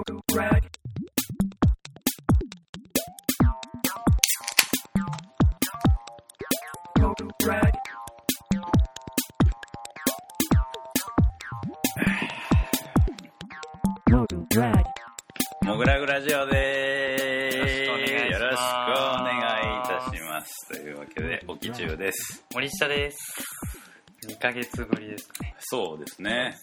モグラグラジオでーす。よろしくお願いいたします。というわけで、おきちゅうです。 森下です。2ヶ月ぶりですね。 そうですね。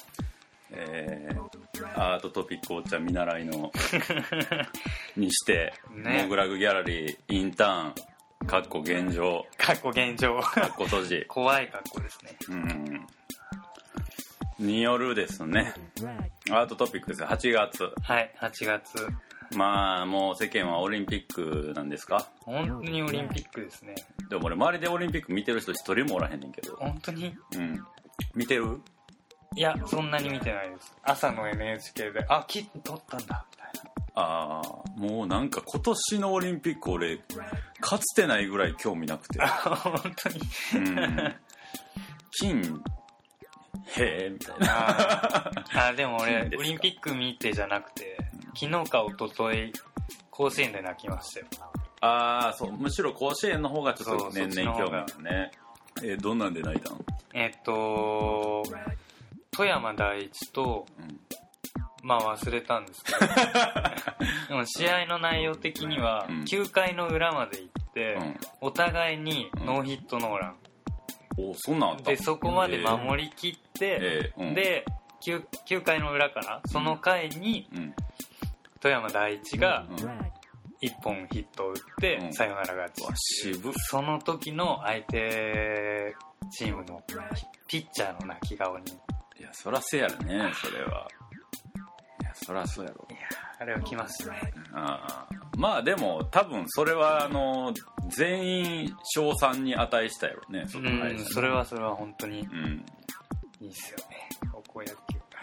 アートトピックお茶見習いのにして、ね、モグラグギャラリーインターンかっこ現状かっこ閉じ怖い格好ですね。 によるですね、アートトピックですよ。8月。 はい、8月。 まあもう世間はオリンピックなんですか。 本当にオリンピックですね。 でも俺周りでオリンピック見てる人一人もおらへんねんけど。 本当に？ 見てる？ いや、そんなに見てないです。朝の NHK で金取ったんだみたいな。 もうなんか今年のオリンピック俺かつてないぐらい興味なくて。 本当に。 金へえみたいな。 でも俺オリンピック見てじゃなくて、昨日か一昨日甲子園で泣きましたよ。 そう、むしろ甲子園の方がちょっと年々興味あるね。どんなんで泣いたの？ 富山第一と、まあ忘れたんですけどでも試合の内容的には9回の裏まで行って、お互いにノーヒットノーラン、 そんなんあった？ でそこまで守りきって、で 9回の裏かな、その回に、富山第一が1本ヒットを打ってサヨナラ勝ち。 渋っ。 その時の相手チームのピッチャーの泣き顔に、 いやそらせやろね、それは。いやそらそうやろ。 いやあれは来ましたね。 まあでも多分それは全員称賛に値したやろね。それは本当にいいっすよね、高校野球が。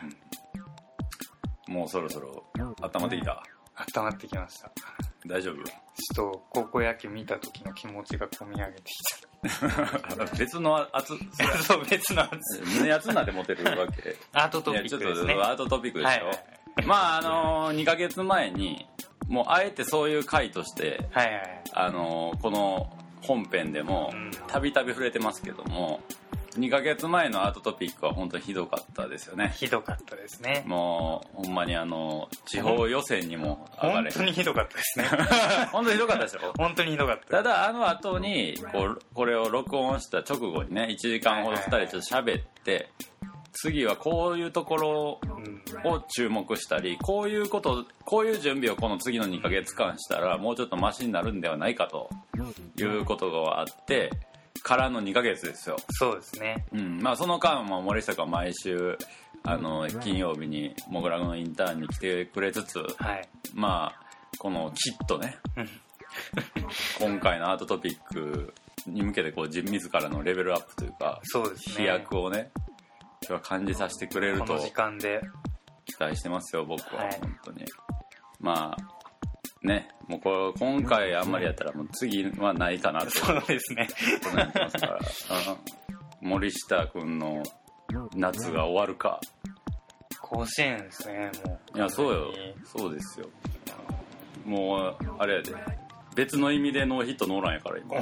もうそろそろ温まってきた？ 温まってきました。 大丈夫？ ちょっと高校野球見た時の気持ちが込み上げてきた。別の熱そう、別の熱胸熱なんて持ってるわけ。 アートトピックですね。 アートトピックでしょ、まあ2ヶ月前にもうあえてそういう回として、この本編でもたびたび触れてますけども、2ヶ月前のアートトピックは本当にひどかったですよね。 ひどかったですね。 もうほんまに地方予選にも上がれ。 本当にひどかったですね。 本当にひどかったでしょ。 本当にひどかった。 ただ後にこれを録音した直後にね、1時間ほど2人ちょっと喋って、次はこういうところを注目したり、こういう準備をこの次の2ヶ月間したらもうちょっとマシになるんではないかということがあってからの2ヶ月ですよ。 そうですね。 まあその間も森下が毎週金曜日にモグラグのインターンに来てくれつつ、まあこのきっとね今回のアートトピックに向けて自らのレベルアップというか、 そうですね、 飛躍をね今日は感じさせてくれるとこの時間で期待してますよ、僕は。本当にまあね、もう今回あんまりやったらもう次はないかなと。 そうですね。 思ってますから森下君の夏が終わるか。 甲子園ですね。もういやそうよ、そうですよ。もうあれやで、別の意味でノーヒットノーランやから今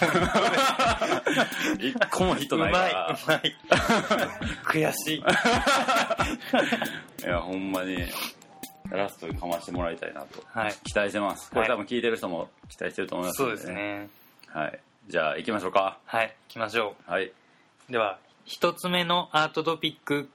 一個もヒットないからうまい悔しい。 いやほんまにラストにかましてもらいたいなと期待してます。これ多分聞いてる人も期待してると思いますので、 そうですね。 じゃあ行きましょうか。 行きましょう。 では一つ目のアートトピック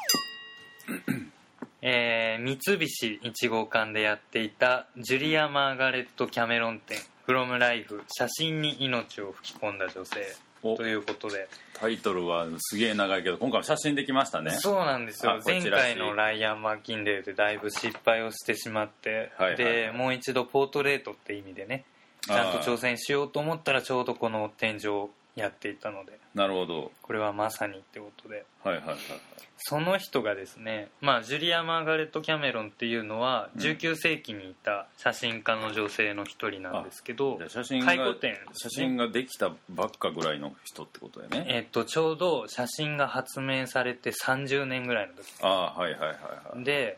三菱1号館でやっていたジュリア・マーガレット・キャメロン展「From Life 写真に命を吹き込んだ女性」ということで、 タイトルはすげえ長いけど今回も写真できましたね。 そうなんですよ。前回のライアン・マッキンレーでだいぶ失敗をしてしまって、でもう一度ポートレートって意味でねちゃんと挑戦しようと思ったらちょうどこの展示をやっていたので、 なるほど、 これはまさにってことで、その人がですね、ジュリア・マーガレット・キャメロンっていうのは19世紀にいた写真家の女性の一人なんですけど、 写真ができたばっかぐらいの人ってことだよね。 ちょうど写真が発明されて30年ぐらいの時で、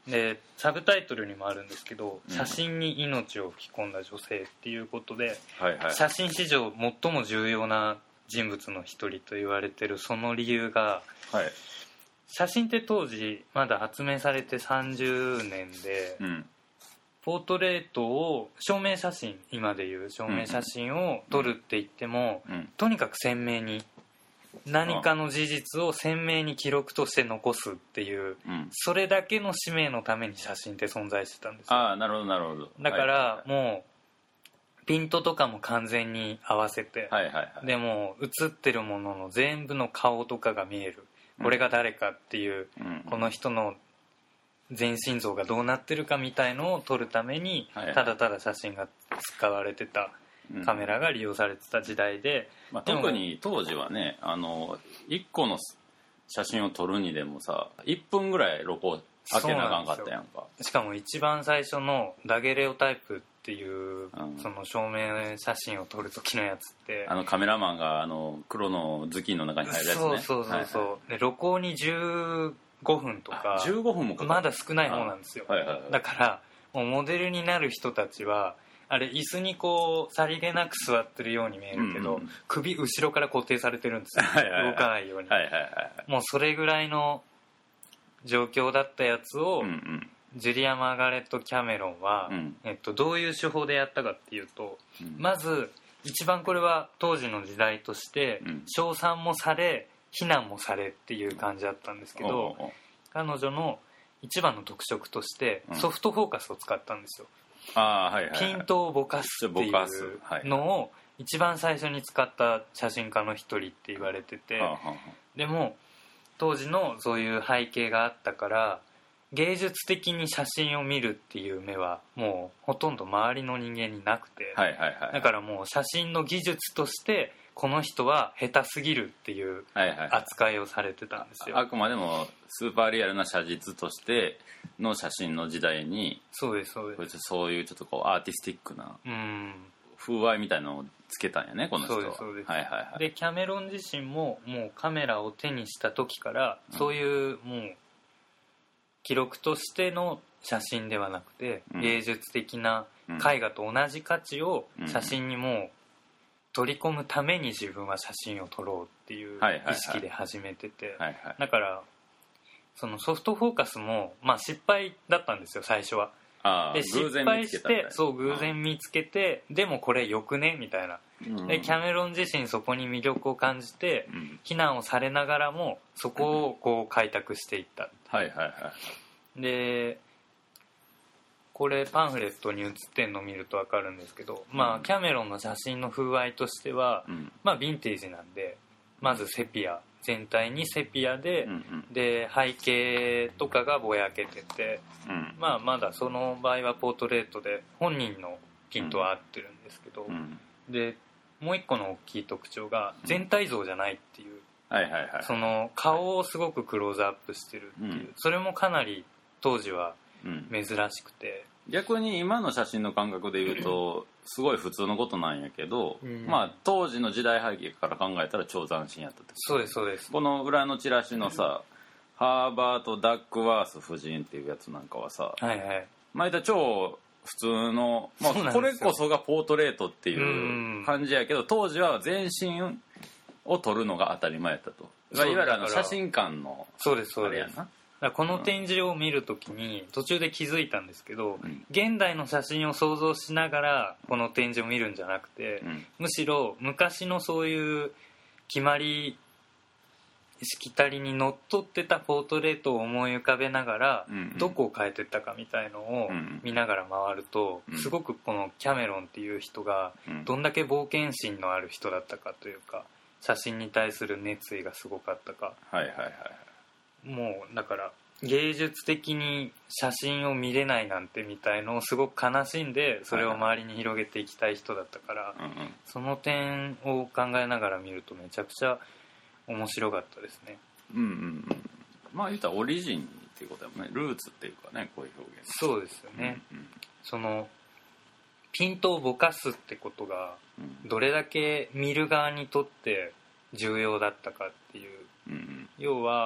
でサブタイトルにもあるんですけど、写真に命を吹き込んだ女性っていうことで、 はいはい、 写真史上最も重要な人物の一人と言われてるその理由が、 はい、 写真って当時まだ発明されて30年で、ポートレートを証明写真、今でいう証明写真を撮るって言っても、とにかく鮮明に何かの事実を鮮明に記録として残すっていう、それだけの使命のために写真って存在してたんですよ。 ああ、なるほどなるほど。 だからもうピントとかも完全に合わせて、でも写ってるものの全部の顔とかが見える、これが誰かっていう、この人の全身像がどうなってるかみたいのを撮るために、ただただ写真が使われてた、カメラが利用されてた時代で、 特に当時はね、1個の写真を撮るにでもさ、1分ぐらい露光開けなあかんかったやんか。 しかも一番最初のダゲレオタイプっていう、その照明写真を撮る時のやつって、 カメラマンが黒の頭巾の中に入るやつね。 そう、で露光に15分とか 15分もかかる、 まだ少ない方なんですよ。だからもうモデルになる人たちはあれ椅子にこうさりげなく座ってるように見えるけど、首後ろから固定されてるんですよ、動かないように。もうそれぐらいの状況だったやつを、ジュリア・マーガレット・キャメロンは、どういう手法でやったかっていうと、まず一番これは当時の時代として称賛もされ非難もされっていう感じだったんですけど、彼女の一番の特色としてソフトフォーカスを使ったんですよ。ピントをぼかすっていうのを一番最初に使った写真家の一人って言われてて、でも当時のそういう背景があったから芸術的に写真を見るっていう目はもうほとんど周りの人間になくて、だからもう写真の技術としてこの人は下手すぎるっていう扱いをされてたんですよ。 あくまでもスーパーリアルな写実としての写真の時代に、 そういうちょっとこうアーティスティックな風合いみたいなのをつけたんやね、この人は。 そうです。でキャメロン自身ももうカメラを手にした時から、そういうもう記録としての写真ではなくて、芸術的な絵画と同じ価値を写真にもう取り込むために自分は写真を撮ろうっていう意識で始めてて、だからそのソフトフォーカスも失敗だったんですよ最初は。で失敗して偶然見つけて、でもこれよくねみたいな、でキャメロン自身そこに魅力を感じて、非難をされながらもそこをこう開拓していった。でこれパンフレットに写ってんの見ると分かるんですけど、キャメロンの写真の風合いとしては、ヴィンテージなんで、まずセピア、全体にセピアで、で背景とかがぼやけてて、まだその場合はポートレートで本人のピントは合ってるんですけど、でもう一個の大きい特徴が全体像じゃないっていう、その顔をすごくクローズアップしてるっていう、それもかなり当時は珍しくて、 逆に今の写真の感覚で言うとすごい普通のことなんやけど、当時の時代背景から考えたら超斬新やったって。 そうです。 この裏のチラシのさ、ハーバート・ダックワース夫人っていうやつなんかはさ、言ったら超普通の、これこそがポートレートっていう感じやけど、当時は全身を撮るのが当たり前やったと。いわゆる写真館のあれやな。 この展示を見るときに途中で気づいたんですけど、現代の写真を想像しながらこの展示を見るんじゃなくて、むしろ昔のそういう決まりしきたりにのっとってたポートレートを思い浮かべながら、どこを変えてったかみたいのを見ながら回ると、すごくこのキャメロンっていう人がどんだけ冒険心のある人だったかというか、写真に対する熱意がすごかったか、もうだから芸術的に写真を見れないなんてみたいのをすごく悲しんで、それを周りに広げていきたい人だったから、その点を考えながら見るとめちゃくちゃ面白かったですね。 言ったらオリジンっていうことだもんね、ルーツっていうかね、こういう表現。 そうですよね。そのピントをぼかすってことがどれだけ見る側にとって重要だったかっていう、要は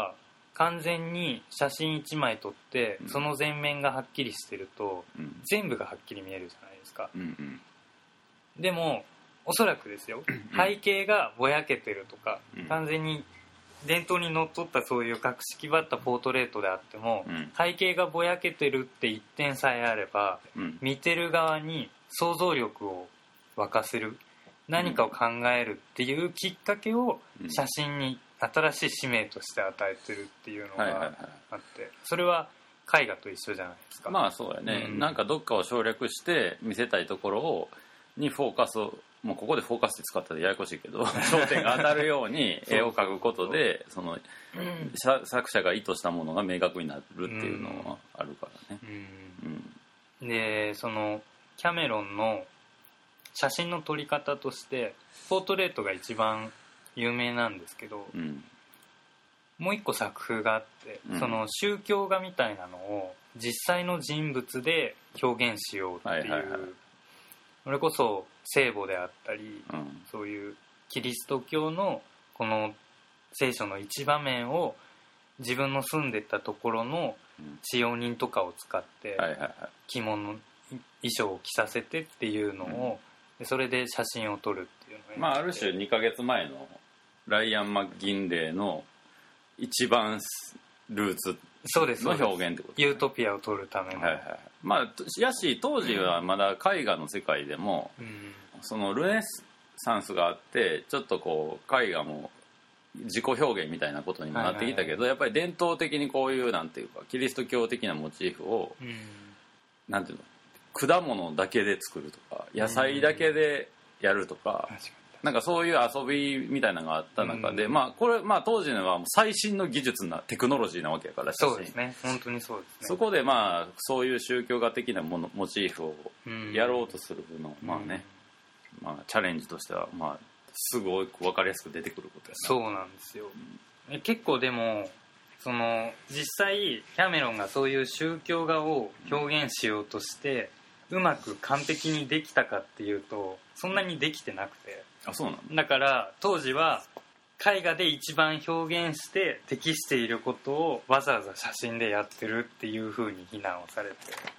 完全に写真1枚撮って、その前面がはっきりしてると、全部がはっきり見えるじゃないですか、でもおそらくですよ、背景がぼやけてるとか、完全に伝統にのっとったそういう格式ばったポートレートであっても、背景がぼやけてるって一点さえあれば、見てる側に想像力を沸かせる、何かを考えるっていうきっかけを写真に新しい使命として与えてるっていうのがあって、それは絵画と一緒じゃないですか。 まあそうやね、なんかどっかを省略して見せたいところにフォーカスを、もうここでフォーカスって使ったらややこしいけど焦点が当たるように絵を描くことでその作者が意図したものが明確になるっていうのはあるからね。 でそのキャメロンの写真の撮り方としてポートレートが一番有名なんですけど、もう一個作風があって、その宗教画みたいなのを実際の人物で表現しようっていう、それこそ聖母であったり、そういうキリスト教のこの聖書の一場面を自分の住んでたところの使用人とかを使って着物衣装を着させてっていうのを、それで写真を撮るっていうのをある種2ヶ月前のライアン・マッギンレーの一番ルーツの表現ってこと、 ユートピアを撮るための、 やし当時はまだ絵画の世界でも、そのルネサンスがあってちょっとこう絵画も自己表現みたいなことにもなってきたけど、やっぱり伝統的にこういうなんていうかキリスト教的なモチーフを、なんていうの、果物だけで作るとか野菜だけでやるとか、なんかそういう遊びみたいなのがあった中で、これ当時のは最新の技術なテクノロジーなわけやから、 そうですね、本当にそうですね。 そこでそういう宗教画的なモチーフをやろうとするのチャレンジとしてはすごい分かりやすく出てくることやな。 そうなんですよ、結構でもその実際キャメロンがそういう宗教画を表現しようとして、うまく完璧にできたかっていうとそんなにできてなくて、 そうなの？ だから当時は絵画で一番表現して適していることをわざわざ写真でやってるっていう風に非難をされて、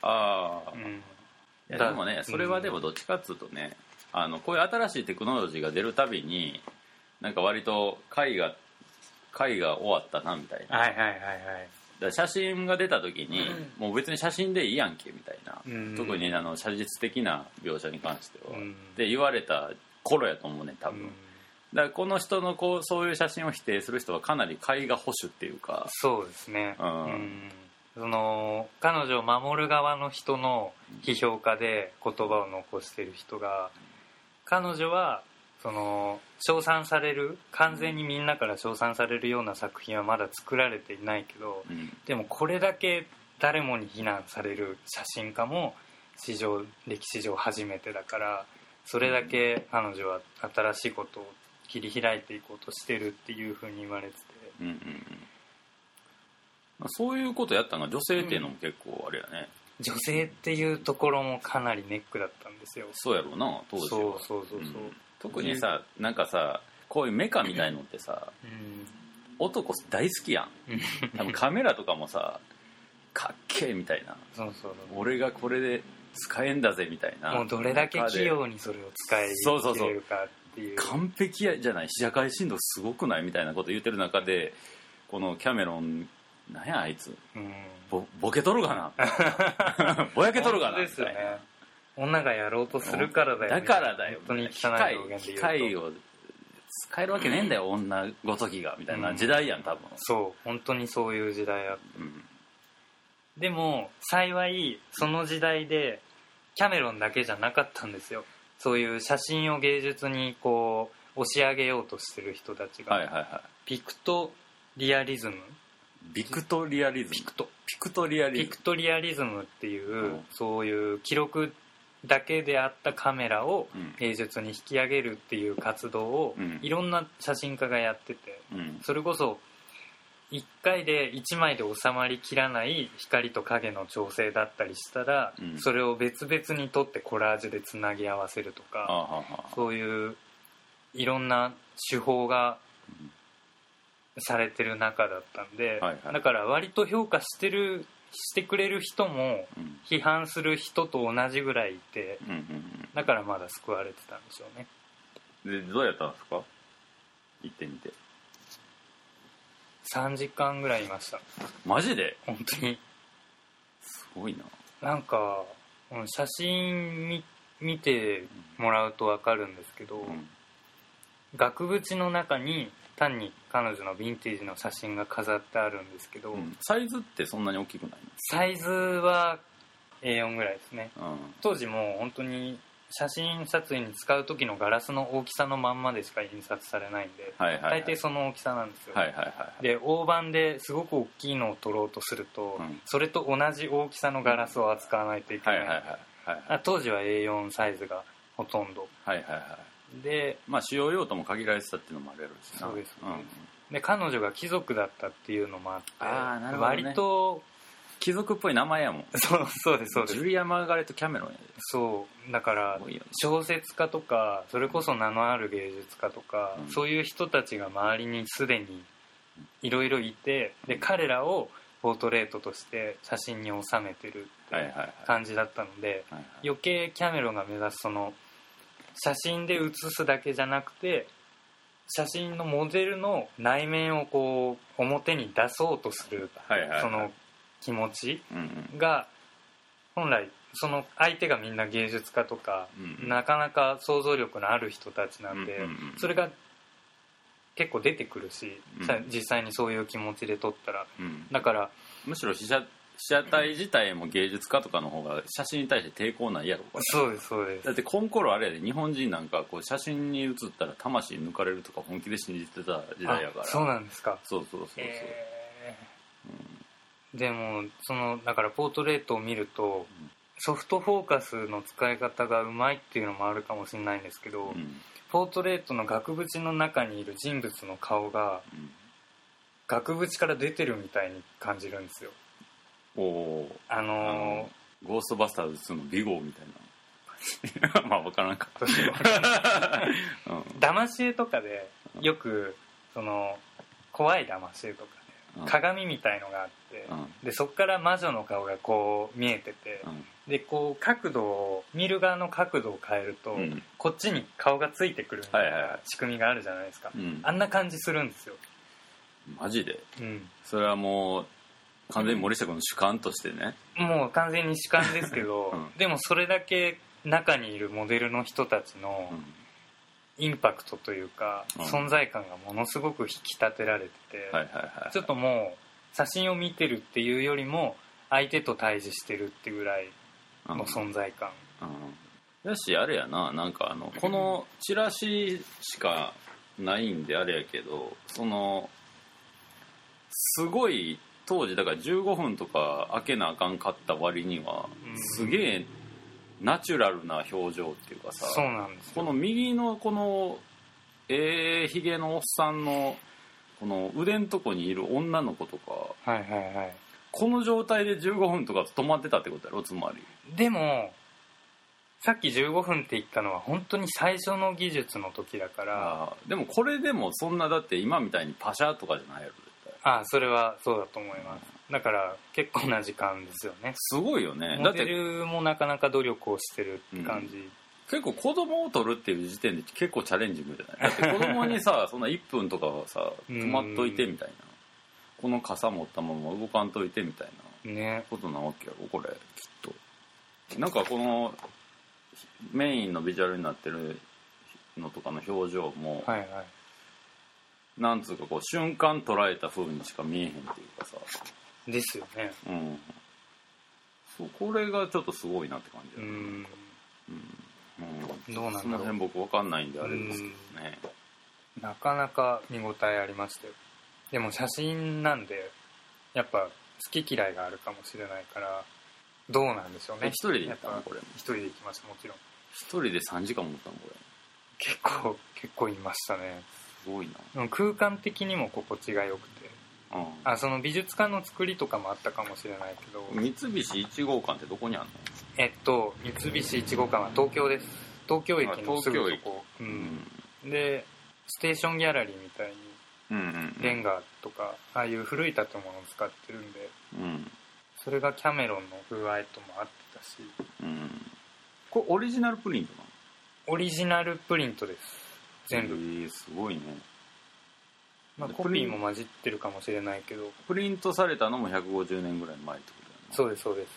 いやでもね、それはでもどっちかっつうとね、こういう新しいテクノロジーが出るたびになんか割と絵画終わったなみたいな、だ写真が出た時に、もう別に写真でいいやんけみたいな、特に写実的な描写に関しては、で言われた頃やと思うね多分、だからこの人のそういう写真を否定する人はかなり絵画保守っていうか、 そうですね、その彼女を守る側の人の批評家で言葉を残してる人が、彼女はその称賛される、完全にみんなから称賛されるような作品はまだ作られていないけど、でもこれだけ誰もに非難される写真家も歴史上初めてだから、それだけ彼女は新しいことを切り開いていこうとしてるっていう風に言われてて、 そういうことやったのが女性っていうのも結構あれやね、 女性っていうところもかなりネックだったんですよ。 そうやろうな当時は。そう、特にさ、なんかさ、こういうメカみたいのってさ、男大好きやん。多分カメラとかもさ、かっけえみたいな、俺がこれで使えんだぜみたいな、 もうどれだけ器用にそれを使えるかっていう、 完璧やじゃない、被写界深度すごくないみたいなこと言ってる中で、このキャメロンなんやあいつ、ボケとるかなぼやけとるかなみたいな、 女がやろうとするからだよ、 だからだよ、 本当に汚い表現で言うと、 機械を使えるわけねえんだよ、女ごときがみたいな時代やん多分、 そう本当にそういう時代だった、でも幸いその時代でキャメロンだけじゃなかったんですよ、そういう写真を芸術にこう押し上げようとしてる人たちが、ピクトリアリズムっていう、そういう記録だけであったカメラを芸術に引き上げるっていう活動をいろんな写真家がやってて、それこそ1回で1枚で収まりきらない光と影の調整だったりしたら、それを別々に撮ってコラージュでつなぎ合わせるとか、そういういろんな手法がされてる中だったんで、 はいはい、 だから割と評価してくれる人も批判する人と同じぐらいいて、 うんうんうん、 だからまだ救われてたんでしょうね。 でどうやったんですか、行ってみて。 3時間ぐらいいました。 マジで？ 本当にすごいな。 なんか写真見てもらうと分かるんですけど、うん、額縁の中に単に彼女のヴィンテージの写真が飾ってあるんですけど、うん、 サイズってそんなに大きくないの？ サイズは A4 ぐらいですね、 うん、 当時もう本当に写真撮影に使う時のガラスの大きさのまんまでしか印刷されないんで、はいはいはい、大抵その大きさなんですよ、 はいはいはい、 で大判ですごく大きいのを撮ろうとすると、うん、それと同じ大きさのガラスを扱わないといけない、はいはいはいはい、当時は A4 サイズがほとんど、 はいはいはい、 でまあ使用用途も限られてたっていうのもあるやろうしな。 そうです、ね、うん、で彼女が貴族だったっていうのもあって、 あ、なるほどね、 割と貴族っぽい名前やもん。 そうですそうです。 ジュリア・マーガレット・キャメロンやで。 そうだから小説家とかそれこそ名のある芸術家とか、うん、そういう人たちが周りにすでにいろいろいて、で彼らをポートレートとして写真に収めてるっていう感じだったので、はいはいはい、余計キャメロンが目指すその写真で写すだけじゃなくて写真のモデルの内面をこう表に出そうとする、はいはいはい、その気持ちが本来その相手がみんな芸術家とか、うんうん、なかなか想像力のある人たちなんで、うんうんうん、それが結構出てくるし、うん、実際にそういう気持ちで撮ったら、うん、だからむしろ被写体自体も芸術家とかの方が写真に対して抵抗ないやろ。 そうですそうです。 だってこの頃あれやで、日本人なんかこう写真に写ったら魂抜かれるとか本気で信じてた時代やから。 そうなんですか。 そうそうそうそう、 うん、でもそのだからポートレートを見ると、うん、ソフトフォーカスの使い方がうまいっていうのもあるかもしれないんですけど、うん、ポートレートの額縁の中にいる人物の顔が、うん、額縁から出てるみたいに感じるんですよ。 おゴーストバスターズ2のビゴーみたいなまあ分からんか騙し絵とかでよくその怖い騙し絵とかで鏡みたいのがあって、でそこから魔女の顔がこう見えてて、でこう角度を見る側の角度を変えると、こっちに顔がついてくるみたいな仕組みがあるじゃないですか、あんな感じするんですよ。 マジで、それはもう完全に森下君の主観としてね、 もう完全に主観ですけど、でもそれだけ中にいるモデルの人たちのインパクトというか、存在感がものすごく引き立てられてて、ちょっともう写真を見てるっていうよりも相手と対峙してるってぐらいの存在感、 だしあれやな、なんかこのチラシしかないんであれやけど、そのすごい当時だから15分とか開けなあかんかった割にはすげえナチュラルな表情っていうかさ、 そうなんですよ。 この右のこのひげのおっさんのこの腕のとこにいる女の子とか、 はいはいはい、 この状態で15分とか止まってたってことやろ、つまり。 でもさっき15分って言ったのは本当に最初の技術の時だから。 でもこれでもそんなだって今みたいにパシャとかじゃないやろ。 それはそうだと思います。だから結構な時間ですよね。 すごいよね。 モデルもなかなか努力をしてるって感じ、 結構子供を撮るっていう時点で結構チャレンジングじゃない。だって子供にさそんな1分とかはさ止まっといてみたいな、この傘持ったまま動かんといてみたいなことなわけやろこれきっと。なんかこのメインのビジュアルになってるのとかの表情も、はいはい、なんつうかこう瞬間捉えた風にしか見えへんっていうかさ。 ですよね。 そう、これがちょっとすごいなって感じだね。 どうなんだろう。 その辺僕分かんないんであれですけどね。 なかなか見応えありましたよ。でも写真なんでやっぱ好き嫌いがあるかもしれないからどうなんでしょうね。 一人で行ったのこれ。 一人で行きました、もちろん。 一人で3時間持ったのこれ。 結構いましたね。 すごいな。 空間的にも心地が良くて、その美術館の作りとかもあったかもしれないけど。 三菱1号館ってどこにあるの？ 三菱1号館は東京です。東京駅のすぐそこ。でステーションギャラリーみたいにレンガとかああいう古い建物を使ってるんで、それがキャメロンの風合いとも合ってたし、 これオリジナルプリントなの？ オリジナルプリントです全部。 すごいね。 まあ、コピーも混じってるかもしれないけど、 プリントされたのも150年ぐらい前ってことだよね。 そうですそうです。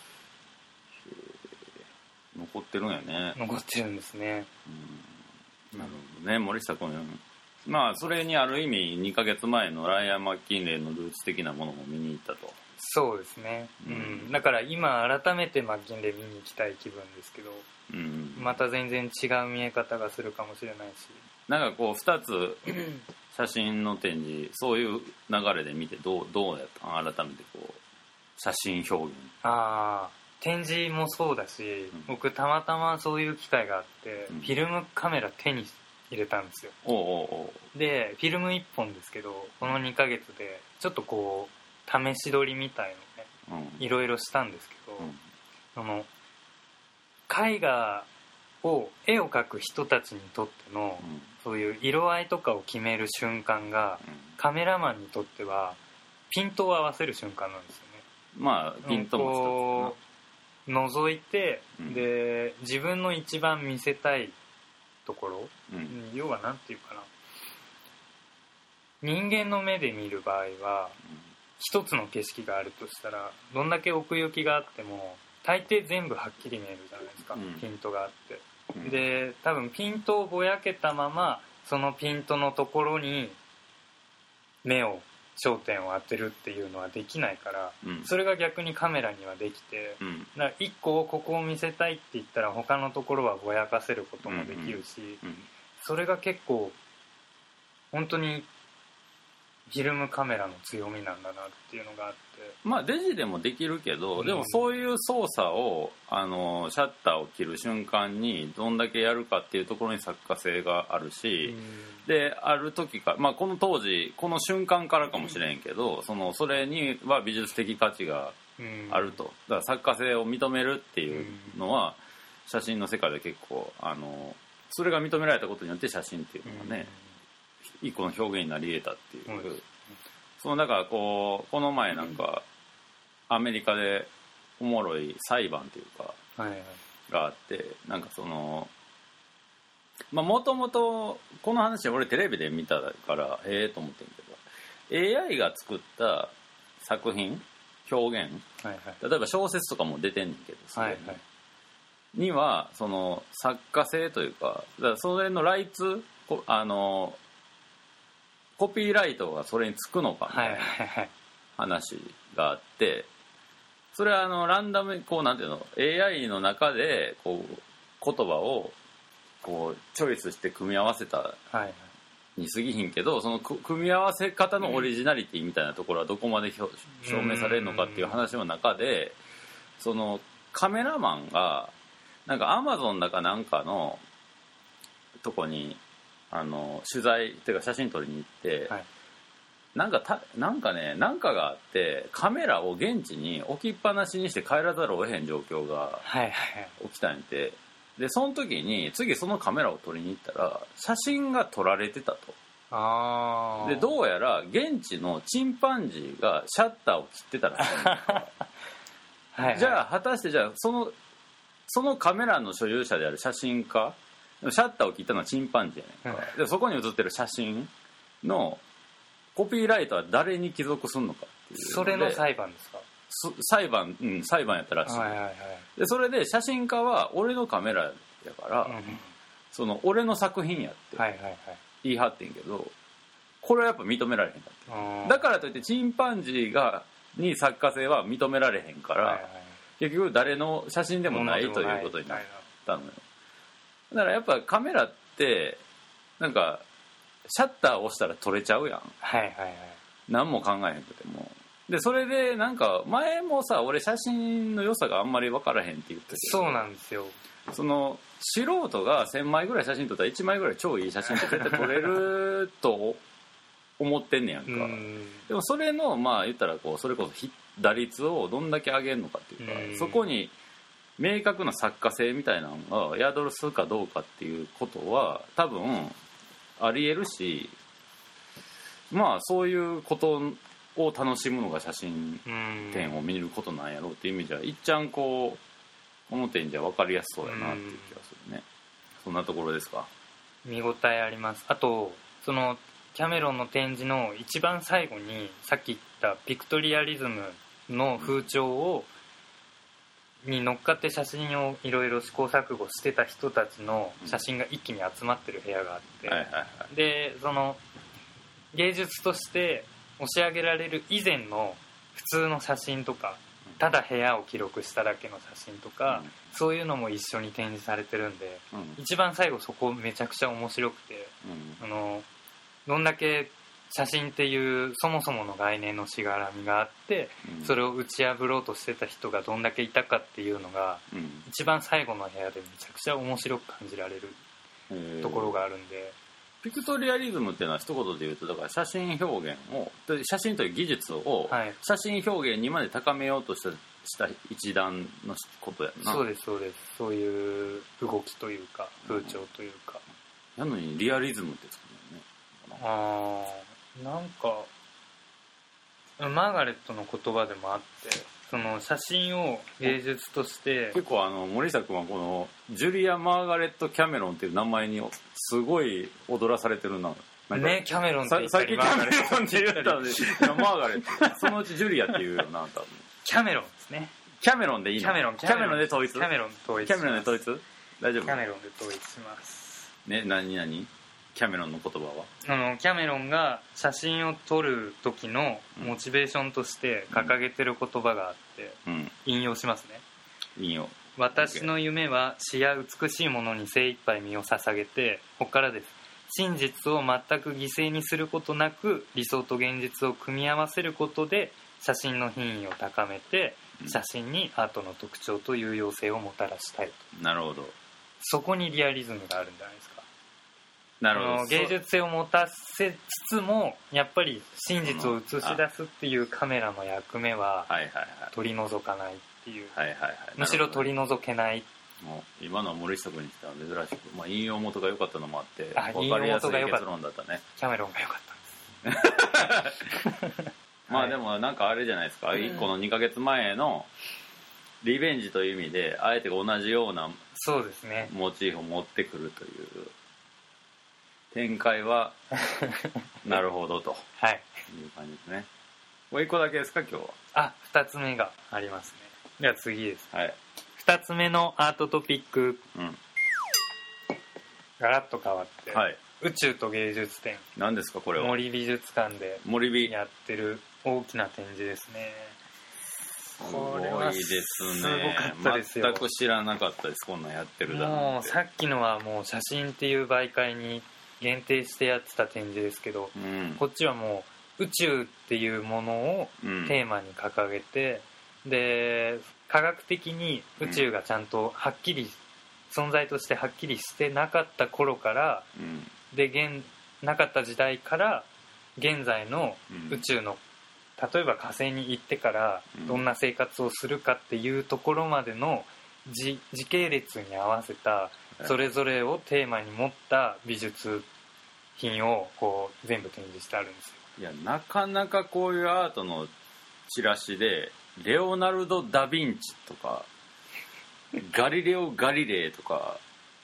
残ってるんやね。 残ってるんですね。 なるほどね。森下君、まあそれにある意味2ヶ月前のライアン・マッキンレーのルーツ的なものも見に行ったと。 そうですね、だから今改めてマッキンレー見に行きたい気分ですけど、また全然違う見え方がするかもしれないし、 なんかこう2つ写真の展示そういう流れで見てどうやったん？改めてこう写真表現。 展示もそうだし、僕たまたまそういう機会があって、フィルムカメラ手に入れたんですよ。でフィルム1本ですけど、この2ヶ月でちょっとこう試し撮りみたいのね、いろいろしたんですけど、絵画を絵を描く人たちにとっての、そういう色合いとかを決める瞬間が、カメラマンにとってはピントを合わせる瞬間なんですよね。 まあピントもこう覗いて、で自分の一番見せたいところ、要はなんていうかな、人間の目で見る場合は、一つの景色があるとしたらどんだけ奥行きがあっても大抵全部はっきり見えるじゃないですか、ピントがあって、で多分ピントをぼやけたままそのピントのところに焦点を当てるっていうのはできないから、それが逆にカメラにはできて、だから1個ここを見せたいって言ったら他のところはぼやかせることもできるし、それが結構本当にフィルムカメラの強みなんだなっていうのがあって、 まあデジでもできるけど、でもそういう操作をシャッターを切る瞬間にどんだけやるかっていうところに作家性があるし、である時か、まあ、この当時この瞬間からかもしれんけど、それには美術的価値があると。だから作家性を認めるっていうのは写真の世界で結構それが認められたことによって写真っていうのがね、一個の表現になり得たっていう、だからこの前なんかアメリカでおもろい裁判っていうかがあって、なんかもともとこの話俺テレビで見たからと思ってんけど、 AI が作った作品表現、例えば小説とかも出てんねんけど、それにはその作家性というか、だからそれのライツコピーライトがそれにつくのかみたいな話があって、それはランダムにこうなんていうの AI の中でこう言葉をこうチョイスして組み合わせたに過ぎひんけど、その組み合わせ方のオリジナリティみたいなところはどこまで証明されるのかっていう話の中で、そのカメラマンがなんか Amazon だかなんかのとこに取材っていうか写真撮りに行って、なんかがあってカメラを現地に置きっぱなしにして帰らざるを得へん状況が起きたんやて、でその時に次そのカメラを撮りに行ったら写真が撮られてたと。でどうやら現地のチンパンジーがシャッターを切ってたらしいじゃあ果たしてそのカメラの所有者である写真家、シャッターを切ったのはチンパンジーやねんか、でそこに写ってる写真のコピーライトは誰に帰属するのかっていう。 それの裁判ですか？ 裁判やったらしい、でそれで写真家は俺のカメラやから、その俺の作品やって言い張ってんけど、これはやっぱ認められへんかった。だからといってチンパンジーに作家性は認められへんから、結局誰の写真でもないということになったのよ。だからやっぱカメラってなんかシャッターを押したら撮れちゃうやん、何も考えへんくても。でそれでなんか前もさ、俺写真の良さがあんまり分からへんって言ったけど、 そうなんですよ。 その素人が1000枚ぐらい写真撮ったら1枚ぐらい超いい写真って絶対撮れると思ってんねやんか。でもそれのまあ言ったらこうそれこそ打率をどんだけ上げるのかっていうか、そこに明確な作家性みたいなのが宿るするかどうかっていうことは多分ありえるし、 まあそういうことを楽しむのが写真展を見ることなんやろうっていう意味じゃいっちゃんこの展じゃ分かりやすそうやなっていう気がするね。そんなところですか。 見応えあります。あとそのキャメロンの展示の一番最後にさっき言ったピクトリアリズムの風潮に乗っかって写真をいろいろ試行錯誤してた人たちの写真が一気に集まってる部屋があって、でその芸術として押し上げられる以前の普通の写真とかただ部屋を記録しただけの写真とか、そういうのも一緒に展示されてるんで、一番最後そこめちゃくちゃ面白くて、どんだけ写真っていうそもそもの概念のしがらみがあって、それを打ち破ろうとしてた人がどんだけいたかっていうのが、一番最後の部屋でめちゃくちゃ面白く感じられるところがあるんで。 ピクトリアリズムっていうのは一言で言うとだから写真表現を写真という技術を写真表現にまで高めようとした一段のことやな。 そうですそうです。そういう動きというか風潮というか、 なのにリアリズムってつくんだよね。 なんかマーガレットの言葉でもあって、その写真を芸術として結構森下君はこのジュリア・マーガレット・キャメロンっていう名前にすごい踊らされてるな。 ね、キャメロンって言ったりさっきキャメロンって言ったのでマーガレットそのうちジュリアって言うよな多分。 キャメロンですね。 キャメロンでいいの？キャメロンで統一？ キャメロン統一。 キャメロンで統一？大丈夫？ キャメロンで統一します。 ね、何？キャメロンの言葉はキャメロンが写真を撮る時のモチベーションとして掲げてる言葉があって、引用しますね。 引用。 私の夢は詩や美しいものに精一杯身を捧げて、ここからです。真実を全く犠牲にすることなく理想と現実を組み合わせることで写真の品位を高めて、写真にアートの特徴と有用性をもたらしたいと。 なるほど。 そこにリアリズムがあるんじゃないですか。 なるほど。 芸術性を持たせつつもやっぱり真実を映し出すっていうカメラの役目は取り除かないっていう、むしろ取り除けない。 もう今のは森下君にしては珍しく、引用元が良かったのもあって分かりやすい結論だったね。 キャメロンが良かったんですまあでもなんかあれじゃないですか、この2ヶ月前のリベンジという意味であえて同じようなそうですねモチーフを持ってくるという展開はなるほどという感じですね。もう1個だけですか今日は。 2つ目がありますね。では次です。 はい。 2つ目のアートトピック、ガラッと変わって、宇宙と芸術展。 何ですかこれは。 森美術館でやってる大きな展示ですね。 すごいですね。 すごかったですよ。 全く知らなかったです。こんなんやってるだなんて。 もうさっきのはもう写真っていう媒介に限定してやってた展示ですけど、こっちはもう宇宙っていうものをテーマに掲げて、で科学的に宇宙がちゃんとはっきり、存在としてはっきりしてなかった頃から、でなかった時代から現在の宇宙の、例えば火星に行ってからどんな生活をするかっていうところまでの時系列に合わせたそれぞれをテーマに持った美術品をこう全部展示してあるんですよ。 いやなかなかこういうアートのチラシでレオナルド・ダ・ヴィンチとかガリレオ・ガリレイとか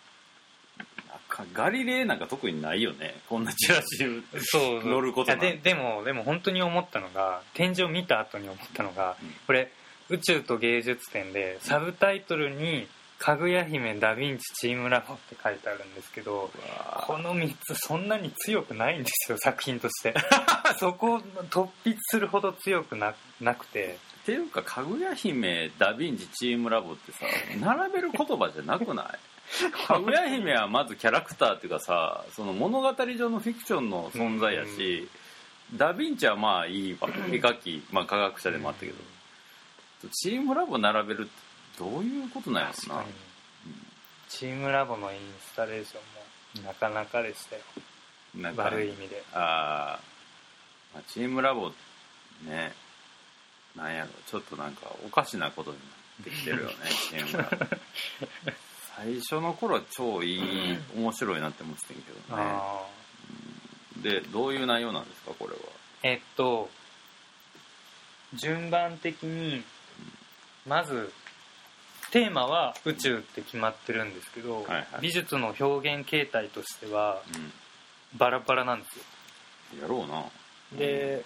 ガリレイなんか特にないよね。こんなチラシ乗ることなんて。 でも本当に思ったのが、展示を見た後に思ったのが、これ宇宙と芸術展でサブタイトルにかぐや姫ダ・ヴィンチチームラボって書いてあるんですけど、この3つそんなに強くないんですよ作品としてそこを突筆するほど強く なくてっていうかかぐや姫ダ・ヴィンチチームラボってさ並べる言葉じゃなくないかぐや姫はまずキャラクターっていうかさ、その物語上のフィクションの存在やし、ダ・ヴィンチはまあいいわ、絵描き、まあ、科学者でもあったけど、チームラボ並べるってどういうことなんやろな。 チームラボのインスタレーションもなかなかでしたよ。悪い意味で。 チームラボね、なんやろ、ちょっとなんかおかしなことになってきてるよねチームラボ最初の頃は超いい面白いなって思ってたけどね。でどういう内容なんですかこれは。 順番的にまずテーマは宇宙って決まってるんですけど、美術の表現形態としてはバラバラなんですよ。 やろうな。 で、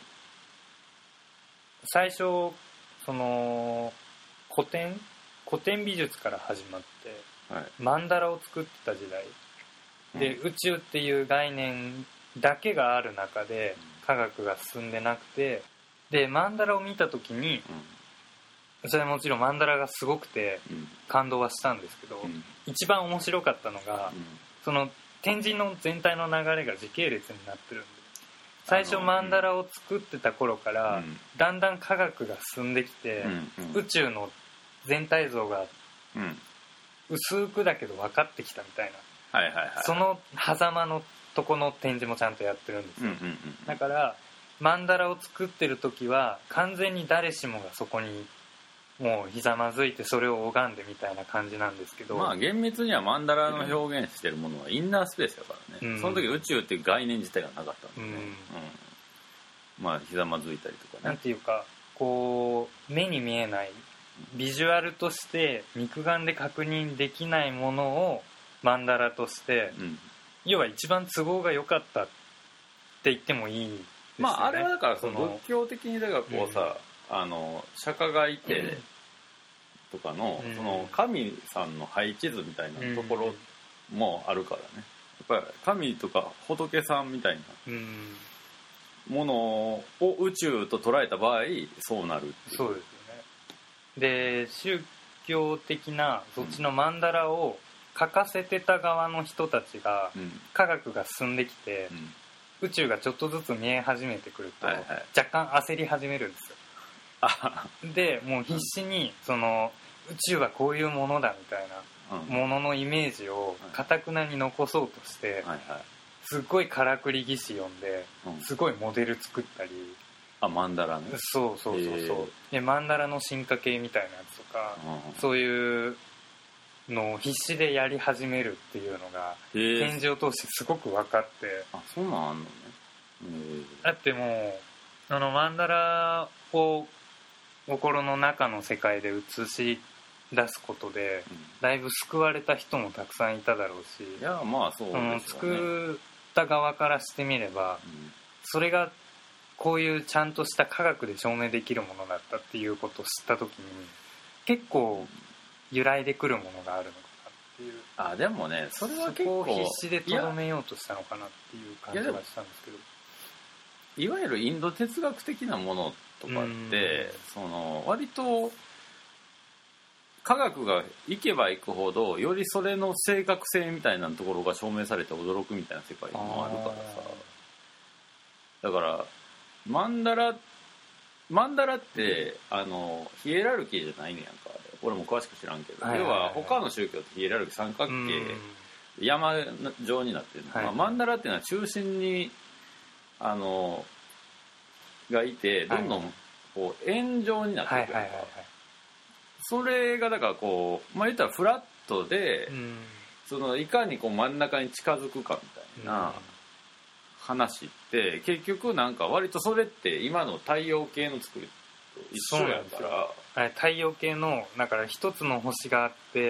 最初その古典美術から始まって、曼荼羅を作ってた時代で、宇宙っていう概念だけがある中で科学が進んでなくて、で曼荼羅を見た時に、それはもちろん曼荼羅がすごくて感動はしたんですけど、一番面白かったのが、その展示の全体の流れが時系列になってるんで、最初曼荼羅を作ってた頃から、だんだん科学が進んできて、宇宙の全体像が薄くだけど分かってきたみたいな、その狭間のとこの展示もちゃんとやってるんですよ。だから曼荼羅を作ってる時は完全に誰しもがそこにもうひざまずいてそれを拝んでみたいな感じなんですけど、 まあ厳密には曼荼羅の表現してるものはインナースペースだからね、その時宇宙っていう概念自体がなかったんでね、まあひざまずいたりとかね、 なんていうかこう目に見えないビジュアルとして肉眼で確認できないものを曼荼羅として、要は一番都合が良かったって言ってもいいですよね。 まああれはだからその仏教的にだからこうさ、釈迦がいてとかの、その神さんの配置図みたいなところもあるからね、やっぱり神とか仏さんみたいなものを宇宙と捉えた場合そうなるっていう。 そうですよね。で宗教的なそっちの曼荼羅を描かせてた側の人たちが、科学が進んできて、宇宙がちょっとずつ見え始めてくると、若干焦り始めるんですよ。でもう必死にその宇宙はこういうものだみたいなもののイメージを堅くなに残そうとして、すっごいからくり技師呼んで、すごいモデル作ったり、 曼荼羅ね。 そうで曼荼羅の進化系みたいなやつとか、そういうのを必死でやり始めるっていうのが展示を通してすごく分かって、 そうなんあんのね。 だってもうその曼荼羅を心の中の世界で映し出すことで、だいぶ救われた人もたくさんいただろうし、 いやまあそうですよね、 作った側からしてみれば、それがこういうちゃんとした科学で証明できるものだったっていうことを知った時に結構揺らいでくるものがあるのかなっていう。 でもねそれは結構そこを必死でとどめようとしたのかなっていう感じがしたんですけど、 いわゆるインド哲学的なものとかって、その割と科学がいけばいくほどよりそれの正確性みたいなところが証明されて驚くみたいな世界もあるからさ、だから曼荼羅ってヒエラルキーじゃないねやんか。俺も詳しく知らんけど、要は他の宗教ってヒエラルキー三角形、山状になってる、曼荼羅っていうのは中心にがいて、どんどんこう円状になっていくやんか。それがだからこう言ったらフラットで、そのいかにこう真ん中に近づくかみたいな話って結局なんか割とそれって今の太陽系の作りと一緒やから、 太陽系のだから一つの星があって、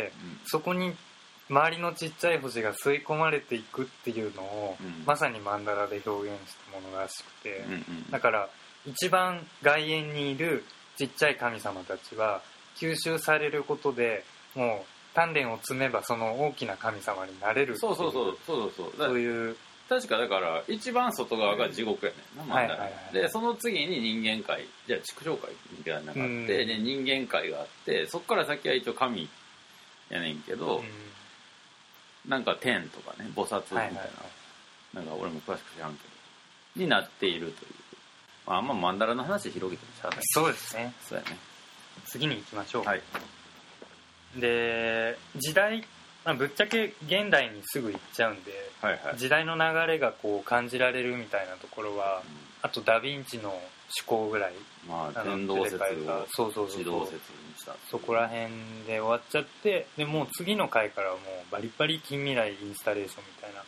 そこに周りのちっちゃい星が吸い込まれていくっていうのを、まさに曼荼羅で表現したものらしくて、だから一番外縁にいるちっちゃい神様たちは吸収されることでもう鍛錬を積めばその大きな神様になれるっていう、そういう確かだから一番外側が地獄やねんな、曼荼羅で、その次に人間界じゃあ畜生界みたいなのがあって、で人間界があって、そこから先は一応神やねんけど、なんか天とかね菩薩みたいな、なんか俺も詳しく知らんけどになっているという、あんま曼荼羅の話広げてもしゃあない。 そうですね。 そうやね。 次に行きましょう。で時代、ぶっちゃけ現代にすぐ行っちゃうんで、時代の流れがこう感じられるみたいなところは、あとダ・ヴィンチの思考ぐらい、 天動説を自動説にした、 そこら辺で終わっちゃって、でもう次の回からはもうバリバリ近未来インスタレーションみたいな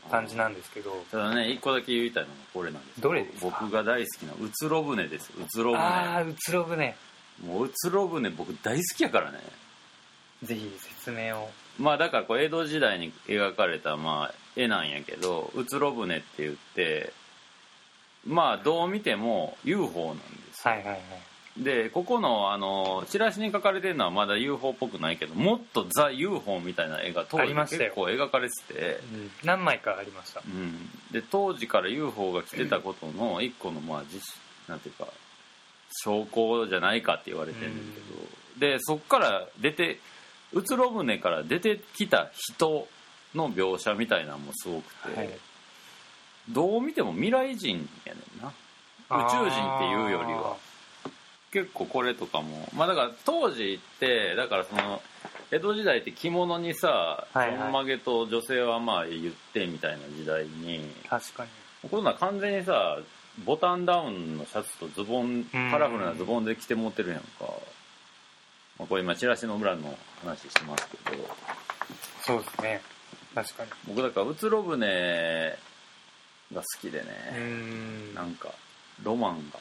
感じなんですけど、 ただね一個だけ言いたいのがこれなんです。 どれですか？ 僕が大好きなうつろ舟です。うつろ舟。 ああ、うつろ舟。 もううつろ舟僕大好きやからね。 ぜひ説明を。 まあだからこれ江戸時代に描かれたまあ絵なんやけど、うつろ舟って言ってまあどう見ても UFO なんです。 はいはいはい。 でここのチラシに書かれてるのはまだ UFO っぽくないけど、もっとザ UFO みたいな絵が当時結構描かれてて、 何枚かありました。 で当時から UFO が来てたことの一個のまあなんていうか証拠じゃないかって言われてるんだけど、でそっからうつろ舟から出てきた人の描写みたいなのもすごくて、はい、どう見ても未来人やねんな。宇宙人っていうよりは結構これとかもまあだから当時ってだからその江戸時代って着物にさちょんまげと女性はまあ言ってみたいな時代に、 確かにこんな完全にさボタンダウンのシャツとズボンカラフルなズボンで着て持ってるやんか、まあ、これ今チラシの裏の話してますけど、 そうですね、確かに僕だからうつろ舟が好きでね、なんかロマンが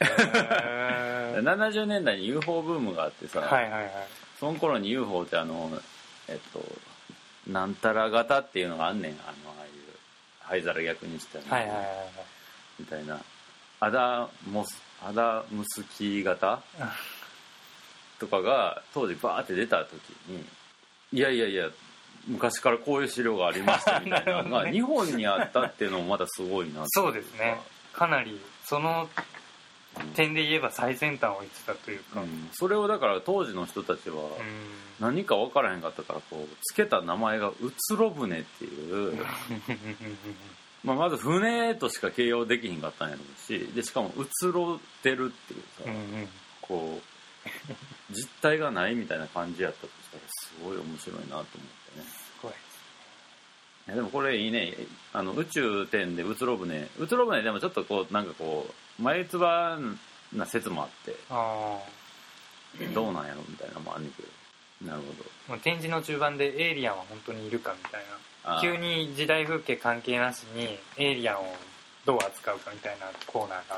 70年代に UFO ブームがあってさ、はいはいはい、その頃に UFO ってなんたら型っていうのがあんねん、ああいう灰皿逆にしたはいはいはいはいみたいなアダムスキー型とかが当時バーって出た時にいや昔からこういう資料がありましたみたいなのが日本にあったっていうのもまたすごいなってそうですね、かなりその点で言えば最先端を言ってたというか、 それをだから当時の人たちは何か分からへんかったからこうつけた名前がうつろ舟っていうまず船としか形容できひんかったんやろうし、でしかもうつろってるっていうさ、こう実体がないみたいな感じやったとしたらすごい面白いなと思ってね。すごいいやでもこれいいね、宇宙展でうつろ舟でもちょっとこうなんかこう眉唾な説もあってどうなんやろみたいなのもあんねんけど、なるほど。展示の中盤でエイリアンは本当にいるかみたいな、急に時代風景関係なしにエイリアンをどう扱うかみたいなコーナーがあって、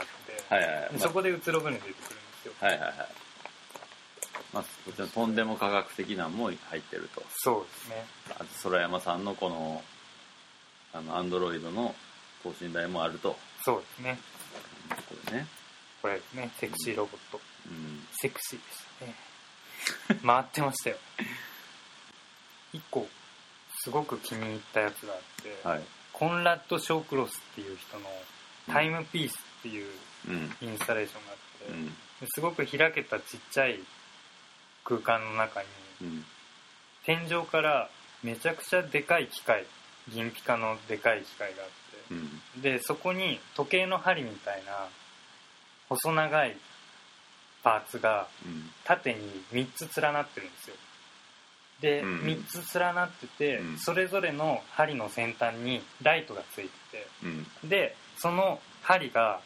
はいはいはい、そこでうつろ舟出てくるんですよ。はいはいはい。 まあ、こちらとんでも科学的なのも入ってると。 そうですね。 あと空山さんのこのアンドロイドの等身大もあると。 そうですね。 これね。 これですね、セクシーロボット。セクシーでしたね。回ってましたよ。一個すごく気に入ったやつがあって、はい、コンラッド・ショークロスっていう人のタイムピースっていうインスタレーションがあって、すごく開けたちっちゃい空間の中に、天井からめちゃくちゃでかい機械、銀ピカのでかい機械があって、でそこに時計の針みたいな細長いパーツが縦に3つ連なってるんですよ。で、3つ連なってて、それぞれの針の先端にライトがついてて、でその針が、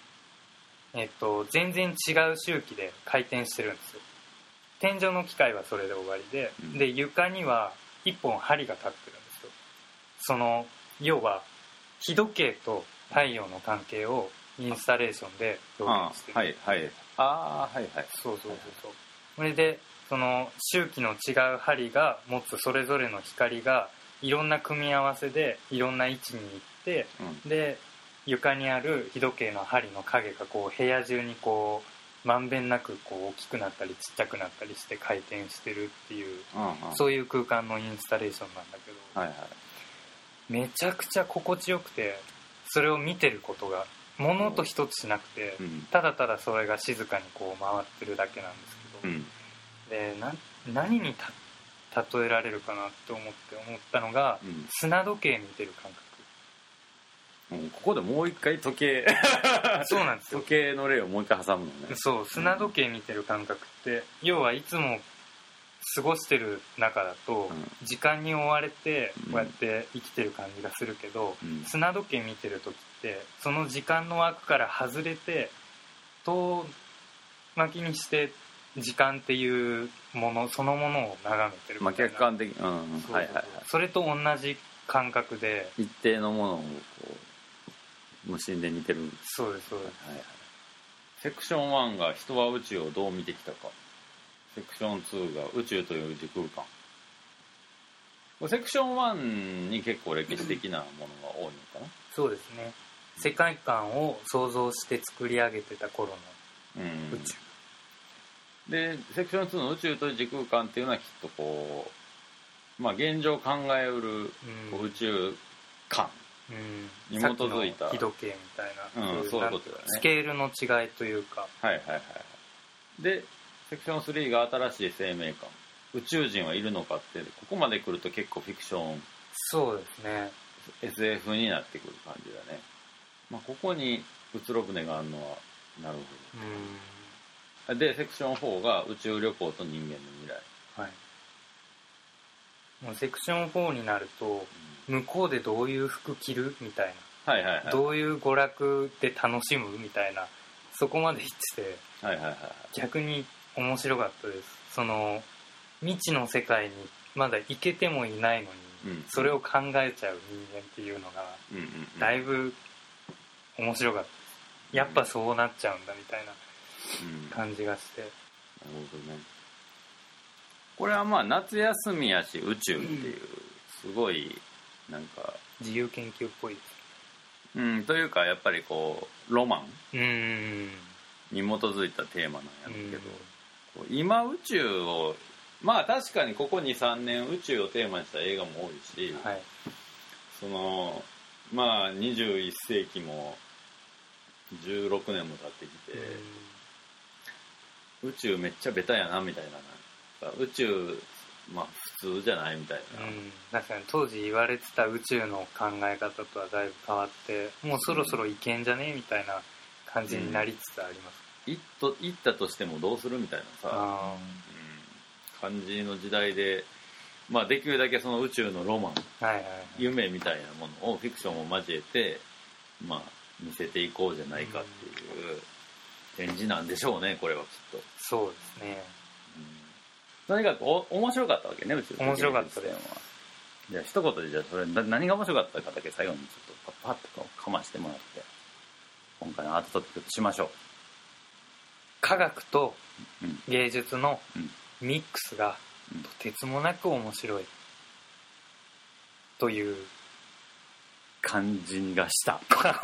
全然違う周期で回転してるんですよ。天井の機械はそれで終わりで、で床には1本針が立ってるんですよ。その要は日時計と太陽の関係をインスタレーションで表現してる。はいはい。はいはい。そう。それでその周期の違う針が持つそれぞれの光がいろんな組み合わせでいろんな位置に行って、で床にある日時計の針の影がこう部屋中にこうまんべんなくこう大きくなったりちっちゃくなったりして回転してるっていう、そういう空間のインスタレーションなんだけど、はいはい、めちゃくちゃ心地よくて、それを見てることが物音一つしなくて、ただただそれが静かにこう回ってるだけなんですけど、で何に例えられるかなって思ったのが、砂時計見てる感覚。 ここでもう一回時計そうなんですよ。 時計の例をもう一回挟むのね。 そう、砂時計見てる感覚って、要はいつも過ごしてる中だと、時間に追われてこうやって生きてる感じがするけど、砂時計見てる時ってその時間の枠から外れて遠巻きにして時間っていうものそのものを眺めてるみたいな、 客観的、 それと同じ感覚で一定のものをこう無心で見てる。 そうですそうです、 はいはい、セクション1が人は宇宙をどう見てきたか、セクション2が宇宙という時空間。セクション1に結構歴史的なものが多いのかな。 そうですね、世界観を想像して作り上げてた頃の宇宙、 でセクション2の宇宙という時空間っていうのはきっとこう、まあ、現状考えうる宇宙観に基づいた、 日時計みたいな、 そういうことだね。 スケールの違いというか、 はいはいはい。でセクション3が新しい生命観、宇宙人はいるのかって、ここまで来ると結構フィクション、 そうですね、 SF になってくる感じだね。まあ、ここにうつろ船があるのはなるほど。でセクション4が宇宙旅行と人間の未来。 はい、もうセクション4になると、向こうでどういう服着るみたいな、 はいはいはい、 どういう娯楽で楽しむみたいな、そこまで行ってて、 はいはいはい、 逆に面白かったです。その未知の世界にまだ行けてもいないのに、それを考えちゃう人間っていうのが、だいぶ面白かったです。やっぱそうなっちゃうんだみたいな感じがして、なるほどね。これはまあ夏休みやし宇宙っていうすごいなんか自由研究っぽい、 というかやっぱりこうロマンに基づいたテーマなんやろうけど、今宇宙をまあ確かにここ 2,3 年宇宙をテーマにした映画も多いし、 はい、 そのまあ21世紀も16年も経ってきて、宇宙めっちゃベタやなみたいな、宇宙まあ普通じゃないみたいな、確かに当時言われてた宇宙の考え方とはだいぶ変わって、もうそろそろいけんじゃねみたいな感じになりつつあります。 行ったとしてもどうするみたいなさ、感じの時代で、まあ、できるだけその宇宙のロマン、夢みたいなものをフィクションを交えて、まあ、見せていこうじゃないかっていう展示なんでしょうね、これはきっと。 そうですね、 とにかく面白かったわけね、宇宙。 面白かったです。 じゃあ一言で、じゃあそれ何が面白かったかだけ最後にちょっとパッとかましてもらって、今回のアートトピックしましょう。 科学と芸術のミックスがとてつもなく面白いという感じがした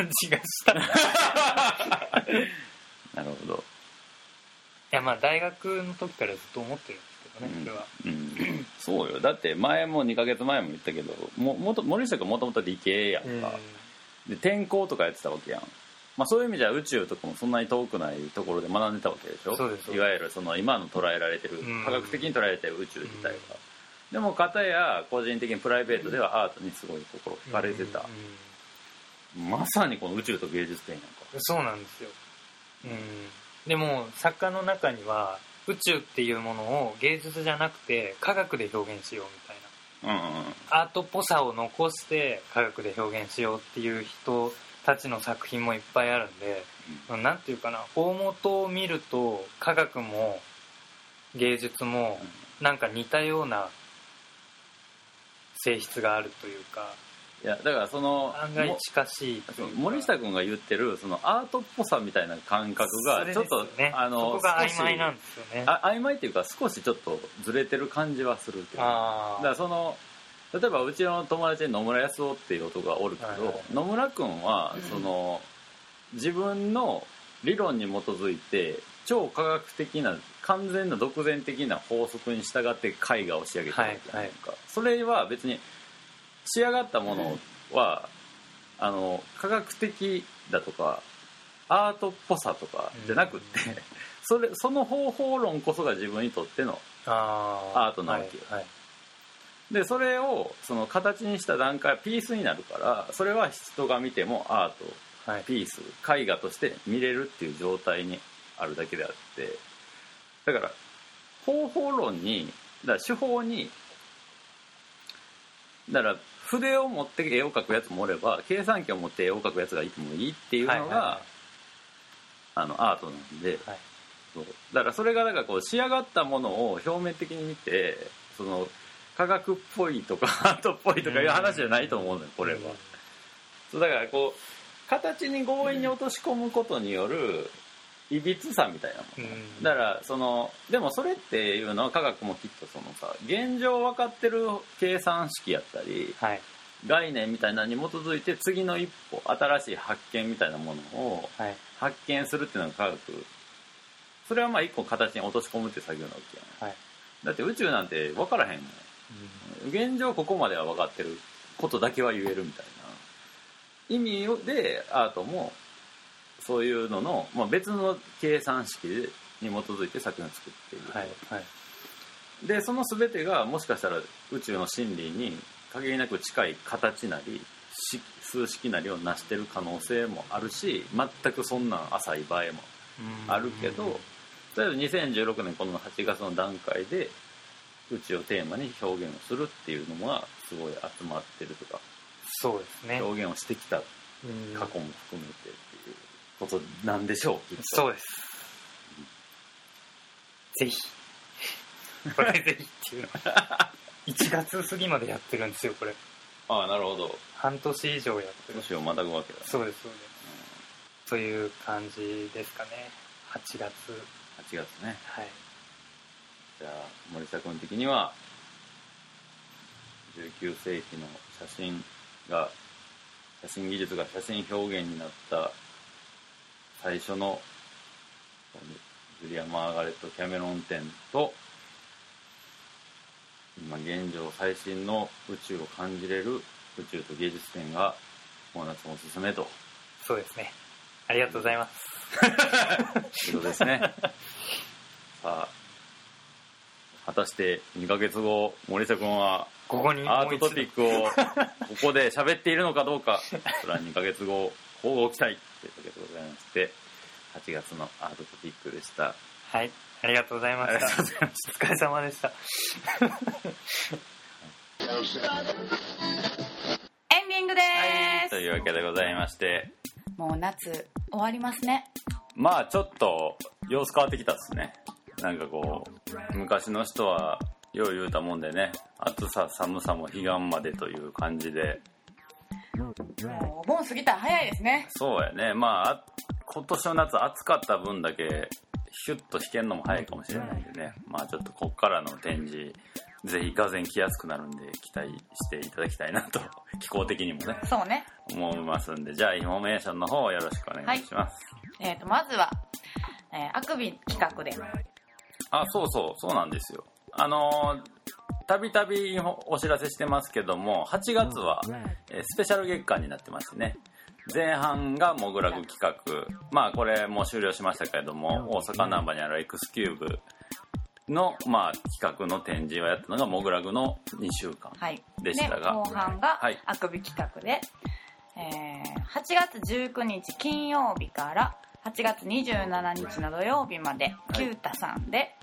なるほど。 いや、まあ大学の時からずっと思ってるんですけどね、これは、 そうよ。だって前も2ヶ月前も言ったけど、森下君もともと理系やんか、で天候とかやってたわけやん。まあ、そういう意味じゃ宇宙とかもそんなに遠くないところで学んでたわけでしょ。 そうです。 いわゆるその今の捉えられてる、科学的に捉えられてる宇宙自体が、でも片や個人的にプライベートではアートにすごい心惹かれてた、まさにこの宇宙と芸術展やんか。 そうなんですよ。でも作家の中には宇宙っていうものを芸術じゃなくて科学で表現しようみたいな、アートっぽさを残して科学で表現しようっていう人たちの作品もいっぱいあるんで、なんていうかな、大元を見ると科学も芸術もなんか似たような性質があるというか、 いやだからその案外近しいというか、 森下君が言ってるそのアートっぽさみたいな感覚がちょっと、 ね、そこが曖昧なんですよね。 曖昧っていうか少しちょっとずれてる感じはするけど、だからその例えばうちの友達に野村康夫っていう男がおるけど、野村君はその自分の理論に基づいて超科学的な完全な独善的な法則に従って絵画を仕上げてるわけじゃないか、それは別に仕上がったものは、科学的だとかアートっぽさとかじゃなくって、その方法論こそが自分にとってのアートなわけよ、でそれをその形にした段階ピースになるから、それは人が見てもアート、ピース絵画として見れるっていう状態にあるだけであって、だから方法論にだから手法にだから筆を持って絵を描くやつもおれば計算機を持って絵を描くやつがいてもいいっていうのが、アートなんで、そうだからそれがなんかこう仕上がったものを表面的に見てその科学っぽいとかアートっぽいとかいう話じゃないと思うのよこれは。そうだからこう形に強引に落とし込むことによるいびつさみたいなもの、だからでもそれっていうのは科学もきっと現状分かってる計算式やったり、はい、概念みたいなのに基づいて次の一歩新しい発見みたいなものを発見するっていうのが科学、それはまあ一個形に落とし込むって作業なわけやね、はい、だって宇宙なんて分からへんの、現状ここまでは分かってることだけは言えるみたいな意味でアートもそういうのの、まあ、別の計算式に基づいて作品を作っている、はいはい、でその全てがもしかしたら宇宙の真理に限りなく近い形なり数式なりを成してる可能性もあるし、全くそんな浅い場合もあるけど、例えば2016年この8月の段階で宇宙をテーマに表現をするっていうのがすごい集まってるとか、 そうですね、 表現をしてきた過去も含めてっていうことなんでしょう。 そうです、ぜひこれぜひっていうの1月過ぎまでやってるんですよこれ。 ああ、なるほど。 半年以上やってる。 年をまたぐわけだ、ね、 そうですそうです、という感じですかね。8月ね。 はい。 じゃあ森下君的には19世紀の写真技術が写真表現になった最初のジュリア・マーガレット・キャメロン展と今現状最新の宇宙を感じれる宇宙と芸術展がもう夏のおすすめと。 そうですね、ありがとうございますということですねさあ果たして2ヶ月後森下君はここにアートトピックをここで喋っているのかどうかそれは2ヶ月後交互期待というわけでございまして、8月のアートトピックでした。 はい、ありがとうございました。お疲れ様でした。 エンディングです、 はい、というわけでございまして、 もう夏終わりますね。 まあちょっと様子変わってきたですね。なんかこう昔の人はよう言うたもんでね、暑さ寒さも彼岸までという感じで、 もうお盆過ぎたら早いですね。 そうやね。まあ今年の夏暑かった分だけシュッと引けるのも早いかもしれないんでね、まあちょっとこっからの展示ぜひがぜん来やすくなるんで期待していただきたいなと気候的にもね、 そうね、 思いますんで、じゃあインフォメーションの方よろしくお願いします。 はい、まずは、あくび企画で、 そうなんですよ。たびたびお知らせしてますけども、8月はスペシャル月間になってますね。前半がモグラグ企画、まあこれもう終了しましたけれども、大阪難波にある X キューブの、まあ、企画の展示をやったのがモグラグの2週間でしたが、 後半があくび企画で、8月19日金曜日から8月27日の土曜日まで、キュータさんで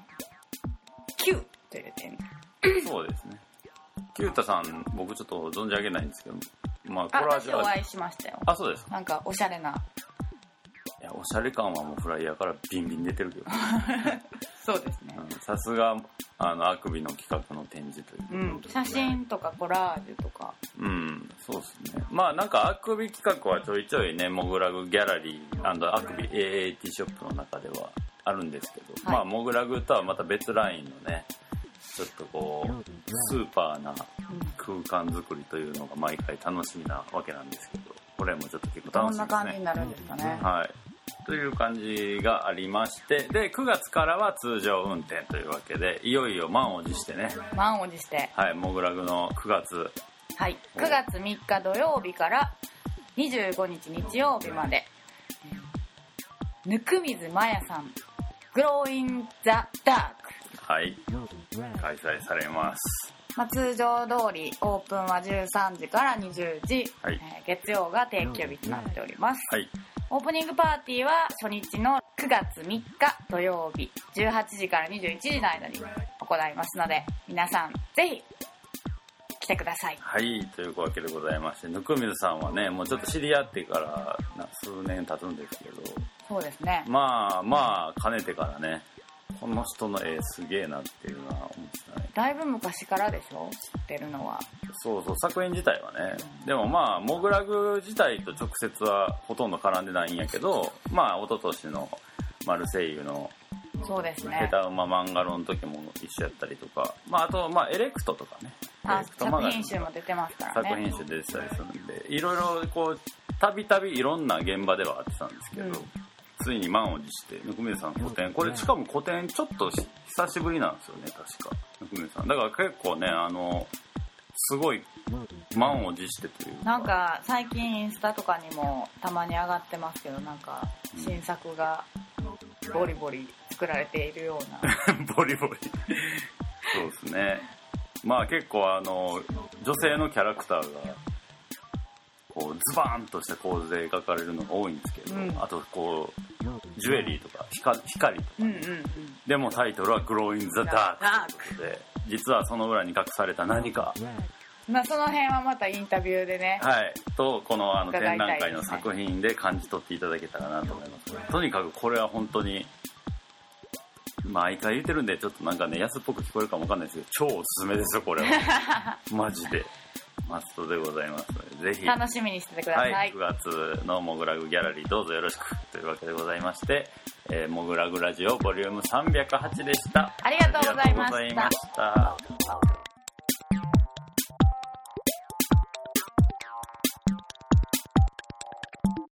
Q という展示。 そうですね、キュータさん僕ちょっと存じ上げないんですけど、まあ、 私お会いしましたよ。 あ、そうですか。 なんかおしゃれな、 いやおしゃれ感はもうフライヤーからビンビン出てるけどそうですね、 さすがあくびの企画の展示という写真とかコラージュとか、 そうですね。まあなんかあくび企画はちょいちょいね、モグラグギャラリー&あくび AAT ショップの中ではあるんですけど、まあモグラグとはまた別ラインのね、ちょっとこうスーパーな空間作りというのが毎回楽しみなわけなんですけど、これもちょっと結構楽しみですね。 どんな感じになるんですかね。 はい、という感じがありまして、で9月からは通常運転というわけで、いよいよ満を持してね、はい、モグラグの9月、 はい、9月3日土曜日から25日日曜日まで、温水真也さんグローインザダーク、 はい、開催されます。 通常通りオープンは13時から20時、はい、月曜が定休日となっております、はい、オープニングパーティーは初日の9月3日土曜日18時から21時の間に行いますので、皆さんぜひ来てください。 はい、というわけでございまして、温水さんはね、もうちょっと知り合ってから数年経つんですけど、 そうですね、 まあかねてからね、この人の絵すげえなっていうのは思ってたね。 だいぶ昔からでしょ、知ってるのは。 そうそう、作品自体はね、でもまあモグラグ自体と直接はほとんど絡んでないんやけど、まあ一昨年のマルセイユのそうですね、 ヘタウマ漫画の時も一緒やったりとか、まあ、あとまあエレクトとかね、 作品集も出てますからね。 作品集出てたりするんで、いろいろこうたびたびいろんな現場ではあってたんですけど、ついに満を持して温水さん個展、これしかも個展ちょっと久しぶりなんですよね、確か温水さんだから結構ね、すごい満を持してというか、 なんか最近インスタとかにもたまに上がってますけど、なんか新作がボリボリ作られているようなボリボリそうですね。まあ結構女性のキャラクターがこうズバーンとした構図で描かれるのが多いんですけど、あとこうジュエリーとか光とか、でもタイトルは Glow in the Dark ということで、実はその裏に隠された何か、 まあ、その辺はまたインタビューでね、 はいとこの展覧会の作品で感じ取っていただけたらなと思います。とにかくこれは本当に毎回言ってるんでちょっとなんかね安っぽく聞こえるかもわかんないですけど、超おすすめですよこれはマジでマストでございますので、ぜひ楽しみにしててください。 はい、9月のモグラグギャラリーどうぞよろしくというわけでございまして、モグラグラジオボリューム308でした。 ありがとうございました。